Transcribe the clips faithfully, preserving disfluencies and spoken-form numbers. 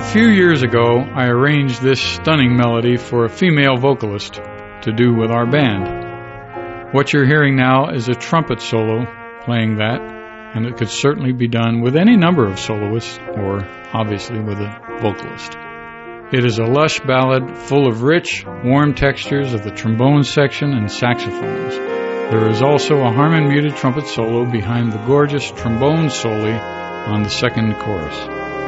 few years ago, I arranged this stunning melody for a female vocalist to do with our band. What you're hearing now is a trumpet solo playing that, and it could certainly be done with any number of soloists, or obviously with a vocalist. It is a lush ballad full of rich, warm textures of the trombone section and saxophones. There is also a harmon-muted trumpet solo behind the gorgeous trombone soli on the second chorus.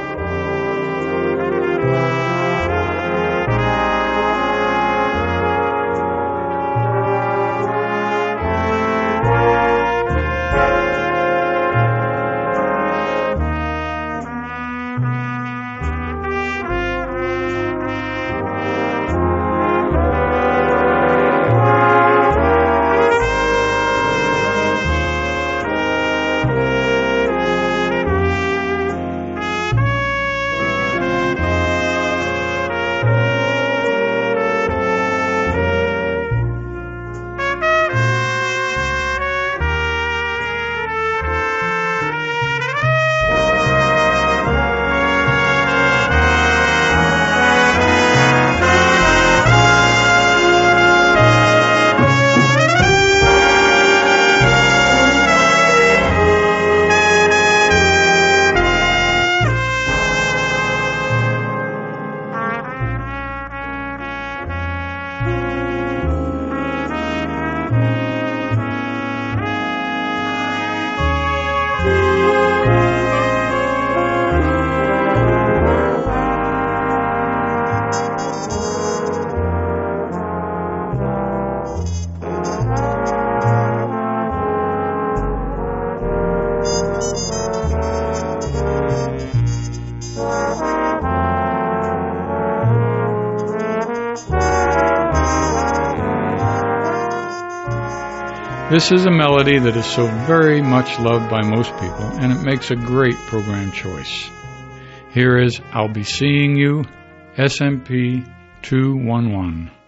This is a melody that is so very much loved by most people, and it makes a great program choice. Here is I'll Be Seeing You, S M P two one one.